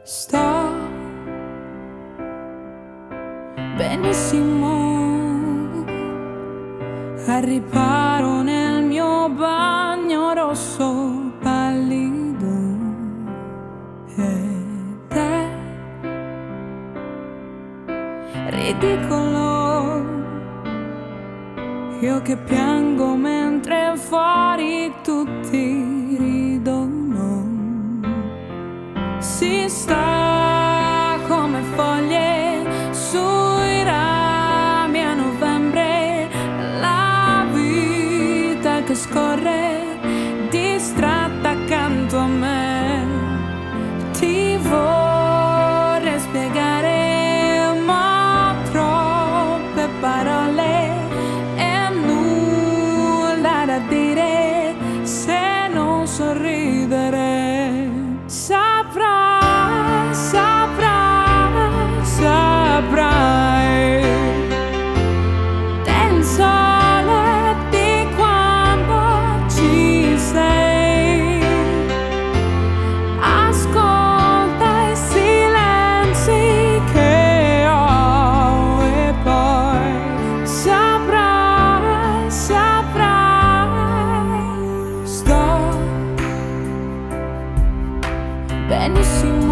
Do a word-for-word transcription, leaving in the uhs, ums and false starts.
Sto benissimo, al riparo nel mio bagno rosso pallido, ed è ridicolo io che piango mentre fuori tutti ridono. Si sta come foglie sui rami a novembre, la vita che scorre distratta accanto a me. Ti vorrei spiegare, ma troppe parole e nulla da dire se non sorridere. Saprai, saprai, saprai del sole di quando ci sei. Ascolta i silenzi che ho e poi saprai, saprai. Sto benissimo,